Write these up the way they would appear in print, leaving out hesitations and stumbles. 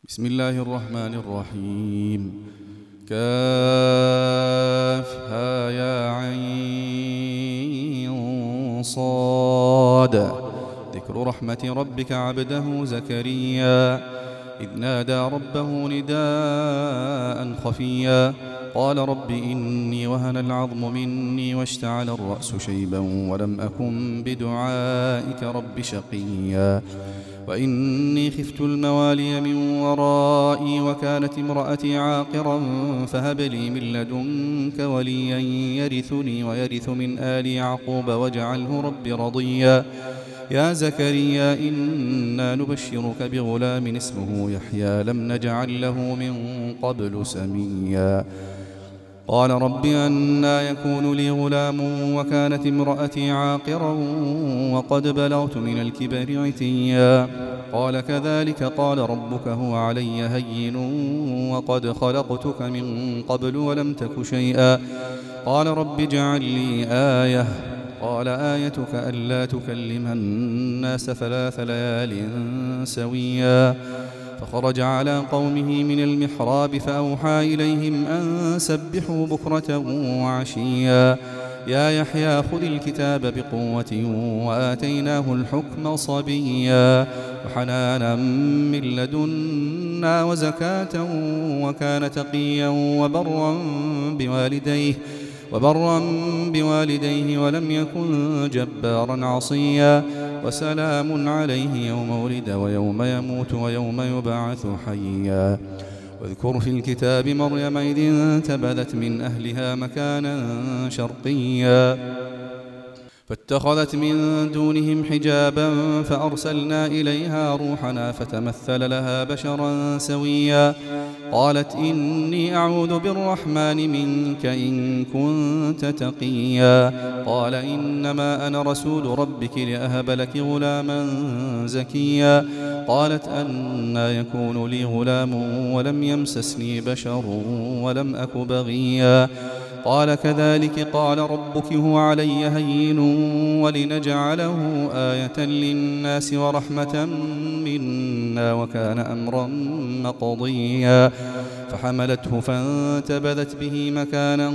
بسم الله الرحمن الرحيم. كافها يا عين صاد. ذكر رحمة ربك عبده زكريا إذ نادى ربه نداء خفيا قال رب إني وهن العظم مني واشتعل الرأس شيبا ولم أكن بدعائك رب شقيا وإني خفت الموالي من ورائي وكانت امرأتي عاقرا فهب لي من لدنك وليا يرثني ويرث من آل يعقوب واجعله رب رضيا يا زكريا إنا نبشرك بغلام اسمه يحيى لم نجعل له من قبل سميا قال رب أنى يكون لي غلام وكانت امرأتي عاقرا وقد بلغت من الكبر عتيا قال كذلك قال ربك هو علي هين وقد خلقتك من قبل ولم تك شيئا قال رب اجعل لي آية قال آيتك ألا تكلم الناس 3 ليال سويا فخرج على قومه من المحراب فأوحى إليهم أن سبحوا بكرة وعشيا يا يحيى خذ الكتاب بقوة وآتيناه الحكم صبيا وحنانا من لدنا وزكاة وكان تقيا وبرا بوالديه ولم يكن جبارا عصيا وسلام عليه يوم ولد ويوم يموت ويوم يبعث حيا واذكر في الكتاب مريم إذ انتبذت من أهلها مكانا شرقيا فاتخذت من دونهم حجابا فأرسلنا إليها روحنا فتمثل لها بشرا سويا قالت إني أعوذ بالرحمن منك إن كنت تقيا قال إنما أنا رسول ربك لأهب لك غلاما زكيا قالت أنى يكون لي غلام ولم يمسسني بشر ولم أك بغيا قال كذلك قال ربك هو علي هين ولنجعله آية للناس ورحمة منا وكان أمرا مقضيا فحملته فانتبذت به مكانا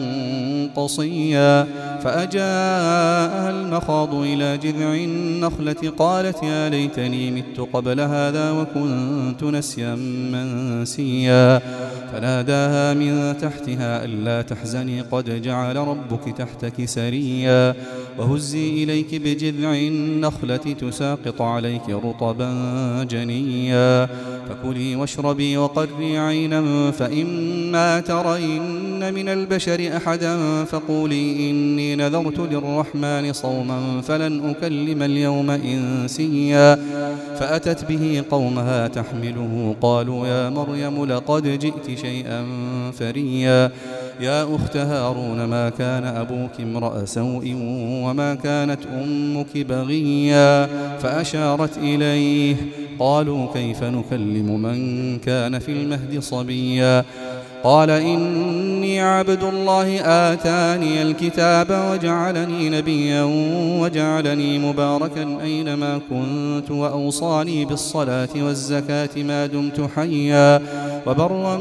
قصيا فأجاءها المخاض إلى جذع النخلة قالت يا ليتني مت قبل هذا وكنت نسيا منسيا فناداها من تحتها ألا تحزني قد جعل ربك تحتك سريا وهزي إليك بجذع النخلة تساقط عليك رطبا جنيا فكلي واشربي وقري عينا فإما ترين من البشر أحدا فقولي إني نذرت للرحمن صوما فلن أكلم اليوم إنسيا فأتت به قومها تحمله قالوا يا مريم لقد جئت شيئا فريا يا أخت هارون ما كان أبوك امرأ سوء وما كانت أمك بغيا فأشارت إليه قالوا كيف نكلم من كان في المهد صبيا قال إني عبد الله آتاني الكتاب وجعلني نبيا وجعلني مباركا أينما كنت وأوصاني بالصلاة والزكاة ما دمت حيا وبرا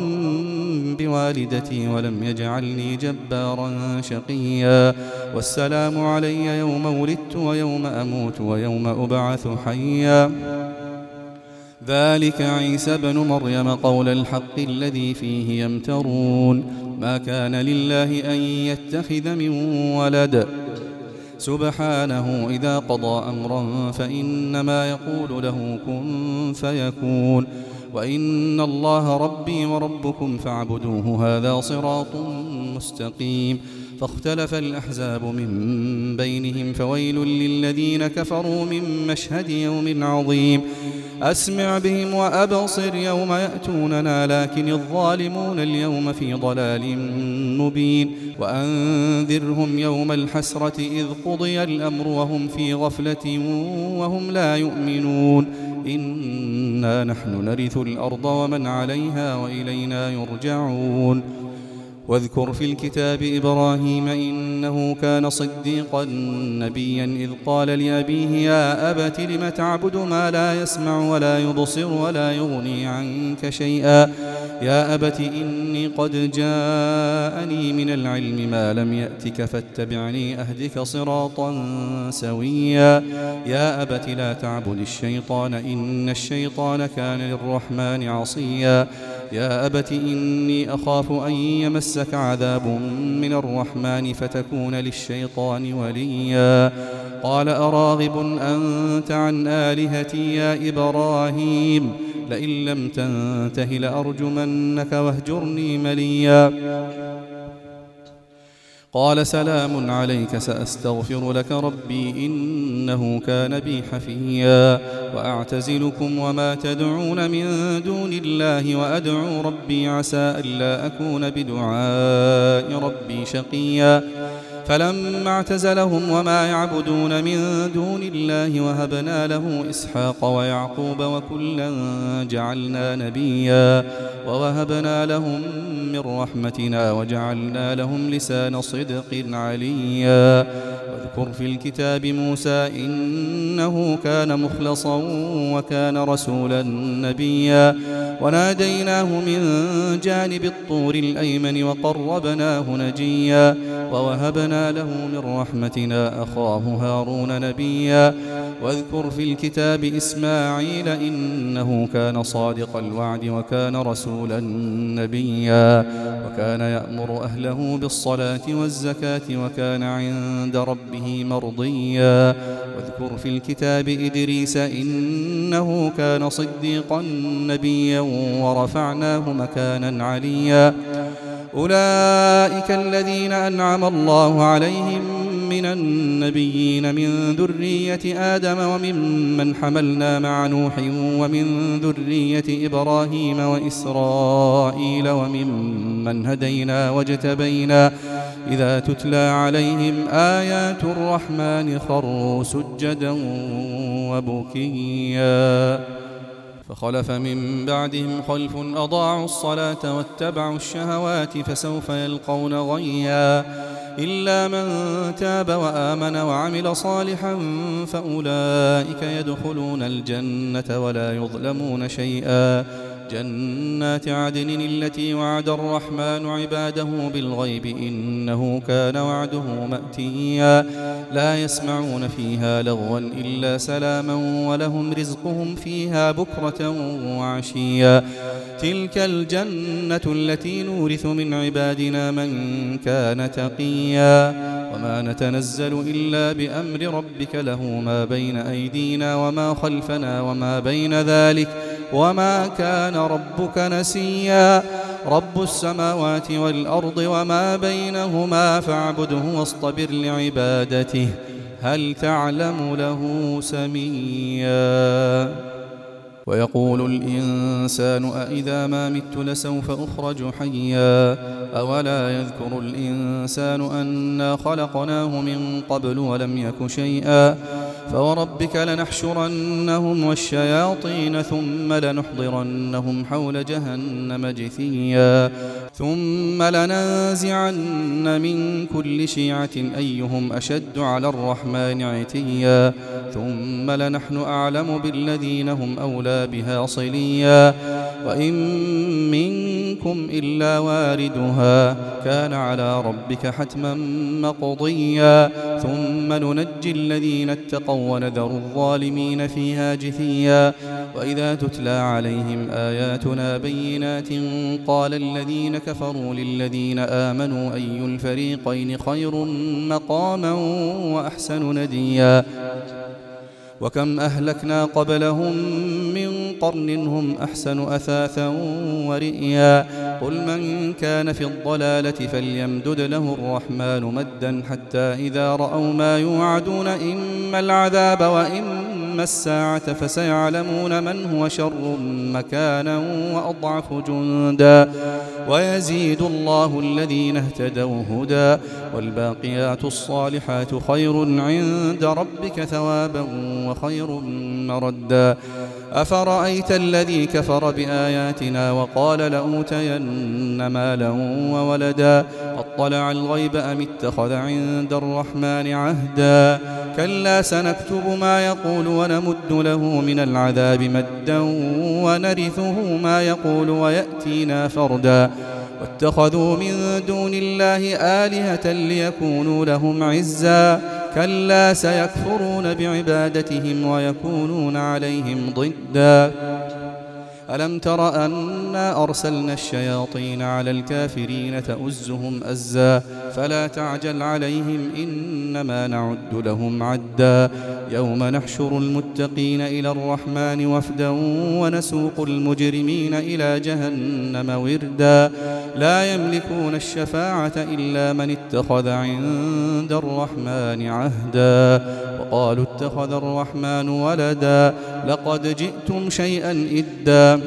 بوالدتي ولم يجعلني جبارا شقيا والسلام علي يوم ولدت ويوم أموت ويوم أبعث حيا ذلك عيسى بن مريم قول الحق الذي فيه يمترون ما كان لله أن يتخذ من ولد سبحانه إذا قضى أمرا فإنما يقول له كن فيكون وإن الله ربي وربكم فاعبدوه هذا صراط مستقيم فاختلف الأحزاب من بينهم فويل للذين كفروا من مشهد يوم عظيم أسمع بهم وأبصر يوم يأتوننا لكن الظالمون اليوم في ضلال مبين وأنذرهم يوم الحسرة إذ قضي الأمر وهم في غفلة وهم لا يؤمنون إنا نحن نرث الأرض ومن عليها وإلينا يرجعون واذكر في الكتاب إبراهيم إنه كان صديقا نبيا إذ قال لأبيه يا أبت لم تعبد ما لا يسمع ولا يبصر ولا يغني عنك شيئا يا أبت إني قد جاءني من العلم ما لم يأتك فاتبعني أهدك صراطا سويا يا أبت لا تعبد الشيطان إن الشيطان كان للرحمن عصيا يا أبت إني أخاف أن يمسك عذاب من الرحمن فتكون للشيطان وليا قال أراغب أنت عن آلهتي يا إبراهيم لئن لم تنته لأرجمنك واهجرني مليا قال سلام عليك سأستغفر لك ربي إنه كان بي حفيا وأعتزلكم وما تدعون من دون الله وأدعو ربي عسى ألا أكون بدعاء ربي شقيا فلما اعتزلهم وما يعبدون من دون الله وهبنا له إسحاق ويعقوب وكلا جعلنا نبيا ووهبنا لهم من رحمتنا وجعلنا لهم لسان صدق عليا واذكر في الكتاب موسى إنه كان مخلصا وكان رسولا نبيا وناديناه من جانب الطور الأيمن وقربناه نجيا ووهبنا له من رحمتنا أخاه هارون نبيا واذكر في الكتاب إسماعيل إنه كان صادق الوعد وكان رسولا نبيا وكان يأمر أهله بالصلاة والزكاة وكان عند ربه مرضيا واذكر في الكتاب إدريس إنه كان صديقا نبيا ورفعناه مكانا عليا أولئك الذين أنعم الله عليهم من النبيين من ذرية آدم وممن حملنا مع نوح ومن ذرية إبراهيم وإسرائيل وممن هدينا واجتبينا إذا تتلى عليهم آيات الرحمن خروا سجدا وبكيا فخلف من بعدهم خلف أضاعوا الصلاة واتبعوا الشهوات فسوف يلقون غيا إلا من تاب وآمن وعمل صالحا فأولئك يدخلون الجنة ولا يظلمون شيئا جنات عدن التي وعد الرحمن عباده بالغيب إنه كان وعده مأتيا لا يسمعون فيها لغوا إلا سلاما ولهم رزقهم فيها بكرة وعشيا تلك الجنة التي نورث من عبادنا من كان تقيا وما نتنزل إلا بأمر ربك له ما بين أيدينا وما خلفنا وما بين ذلك وما كان ربك نسيا رب السماوات والأرض وما بينهما فاعبده واصطبر لعبادته هل تعلم له سميا ويقول الإنسان أإذا ما مت لسوف أخرج حيا أولا يذكر الإنسان أنا خلقناه من قبل ولم يك شيئا فوربك لنحشرنهم والشياطين ثم لنحضرنهم حول جهنم جثيا ثم لننزعن من كل شيعة أيهم أشد على الرحمن عتيا ثم لنحن أعلم بالذين هم أولى بها صليا وإن منكم إلا واردها كان على ربك حتما مقضيا ثم ننجي الذين اتقوا ونذر الظالمين فيها جثيا وإذا تتلى عليهم آياتنا بينات قال الذين كفروا للذين آمنوا أي الفريقين خير مقاما وأحسن نديا وكم أهلكنا قبلهم من قرن هم أحسن أثاثا ورئيا قل من كان في الضلالة فليمدد له الرحمن مدا حتى إذا رأوا ما يوعدون إما العذاب وإما ثم الساعة فسيعلمون من هو شر مكانا وأضعف جندا ويزيد الله الذين اهتدوا هدى والباقيات الصالحات خير عند ربك ثوابا وخير مردا أفرأيت الذي كفر بآياتنا وقال لأوتين مالا وولدا أطلع الغيب أم اتخذ عند الرحمن عهدا كلا سنكتب ما يقول ونمد له من العذاب مدا ونرثه ما يقول ويأتينا فردا واتخذوا من دون الله آلهة ليكونوا لهم عزا كلا سيكفرون بعبادتهم ويكونون عليهم ضدا ألم تر أنا أرسلنا الشياطين على الكافرين تؤزهم أزا فلا تعجل عليهم إنما نعد لهم عدا يوم نحشر المتقين إلى الرحمن وفدا ونسوق المجرمين إلى جهنم وردا لا يملكون الشفاعة إلا من اتخذ عند الرحمن عهدا وقالوا اتخذ الرحمن ولدا لقد جئتم شيئا إدا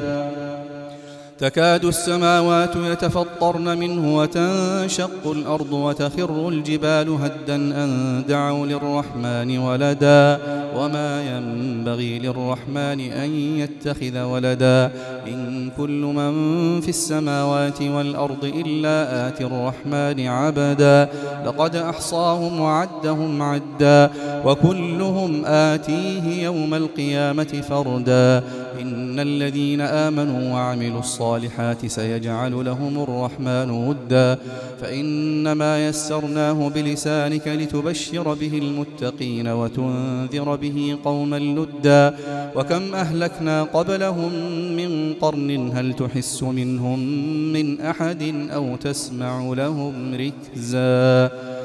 تكاد السماوات يتفطرن منه وتنشق الأرض وتخر الجبال هدا أن دعوا للرحمن ولدا وما ينبغي للرحمن أن يتخذ ولدا إن كل من في السماوات والأرض إلا آتي الرحمن عبدا لقد أحصاهم وعدهم عدا وكلهم آتيه يوم القيامة فردا إن الذين آمنوا وعملوا الصالحات سيجعل لهم الرحمن ودا فإنما يسرناه بلسانك لتبشر به المتقين وتنذر به قوما لدا وكم أهلكنا قبلهم من قرن هل تحس منهم من أحد أو تسمع لهم ركزا